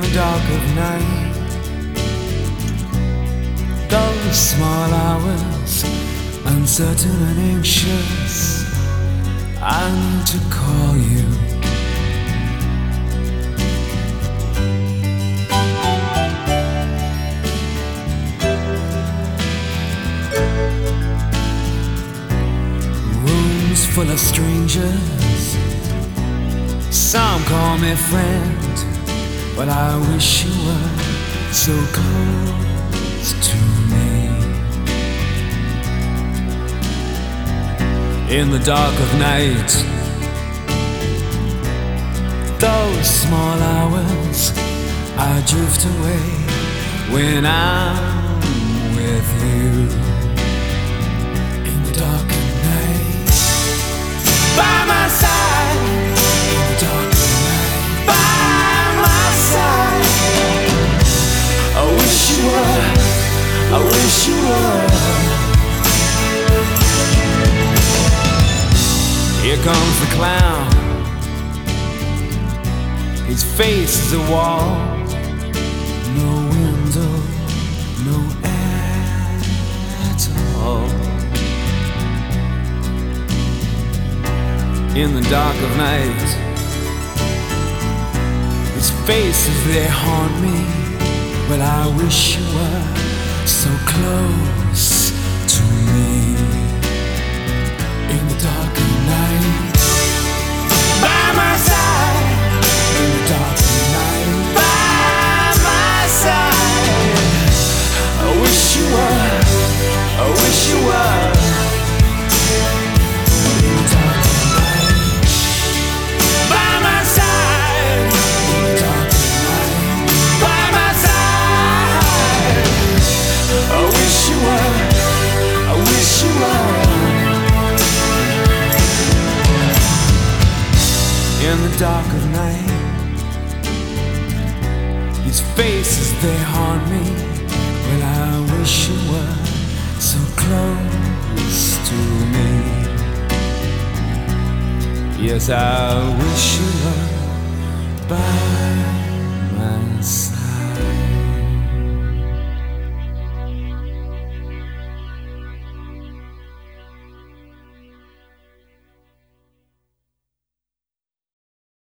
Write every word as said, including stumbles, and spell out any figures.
the dark of night, those small hours, uncertain and anxious, I need to call you. Rooms full of strangers, some call me friend, but I wish you were so close to me. In the dark of night, those small hours, I drift away when I'm with you. In the dark of night, by my side. In the dark of night, by my side. I wish you were, I wish you were. Here comes the clown, his face is a wall, no window, no air at all. In the dark of night, his face is there, haunt me, but I wish you were so close to me. In the dark of night, by my side. In the dark of night, by my side. I wish you were, I wish you were. In the dark of night, by my side. In the dark of night, by my side. I wish you were, I wish you were. In the dark of night, his face is there, haunt me, but I wish you were so close to me. Yes, I wish you were by my side.